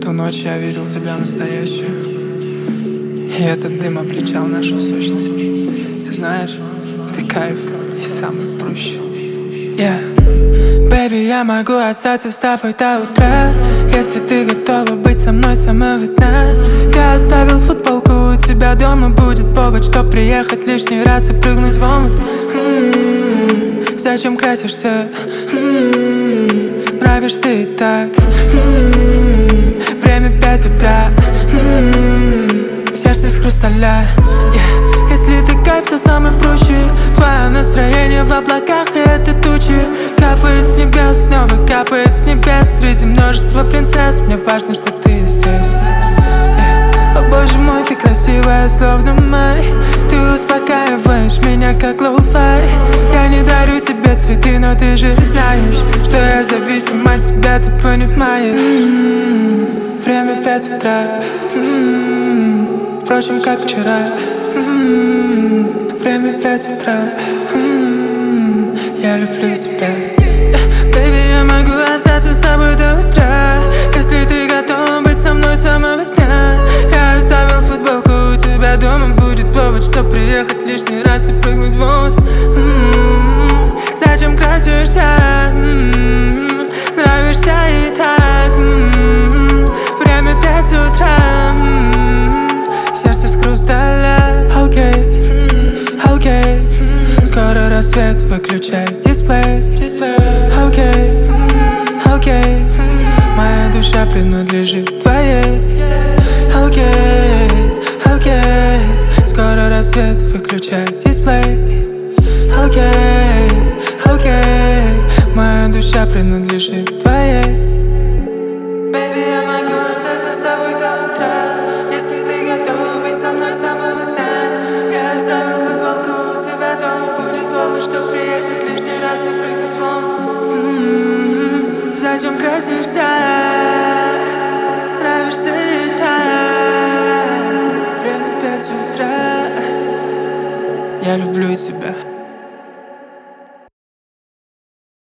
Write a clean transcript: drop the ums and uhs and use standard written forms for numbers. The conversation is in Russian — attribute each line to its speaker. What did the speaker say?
Speaker 1: ту ночь я видел тебя настоящую, и этот дым обличал нашу сущность. Ты знаешь, ты кайф и самый прущий. Baby, я могу остаться с тобой до утра, если ты готова быть со мной с самого дна. Я оставил футболку у тебя дома, будет повод, чтоб приехать лишний раз и прыгнуть в омут. Зачем красишься? Нравишься и так. Время 5 утра. Сердце с хрусталя. Если ты кайф, то самый прущий. Твое настроение в облаках, и это тучи. Капает с небес, снова капает с небес. Среди множества принцесс мне важно, что ты здесь. О боже мой, ты красивая, словно май. Ты успокаиваешь меня, как лоу-фай. Я не дарю тебе цветы, но ты же знаешь, что я зависим от тебя, ты понимаешь. Время 5 утра. Впрочем, как вчера. Время 5 утра. Я люблю тебя. Baby, я могу остаться с тобой до утра, если ты готова быть со мной с самого дня. Я оставил футболку у тебя дома, будет повод, чтоб приехать лишний раз и прыгнуть в омут. Зачем красишься? Нравишься и так. Время 5 утра. Сердце с хрусталя. Окей, скоро рассвет, выключай дисплей. Окей, моя душа принадлежит твоей. Окей, скоро рассвет, выключай дисплей. Окей, моя душа принадлежит твоей. Baby, я могу остаться с тобой до утра, если ты готова быть со мной с самого дня. Я оставил футболку у тебя дома, будет повод, чтоб приехать лишний раз и прыгнуть в омут. Зачем красишься? Нравишься и так. Время 5 утра. Я люблю тебя.